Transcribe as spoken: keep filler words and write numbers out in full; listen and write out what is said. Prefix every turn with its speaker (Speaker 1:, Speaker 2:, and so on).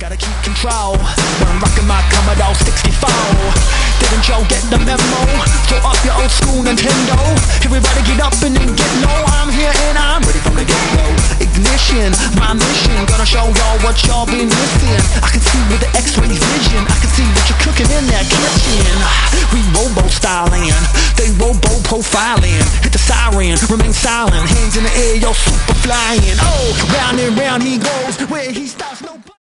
Speaker 1: gotta keep control when I'm rocking my Commodore sixty-four. Didn't Joe get the memo? Throw up your old school Nintendo. Everybody get up and then get low. I'm here and I'm ready from the get-go. Ignition, my mission, gonna show y'all what y'all been missing. I can see with the X-ray vision, I can see what you're cooking in that kitchen. We robo styling, they robo profiling. Hit the siren, remain silent, hands in the air, yo super flying. Oh, round and round he goes, where he stops no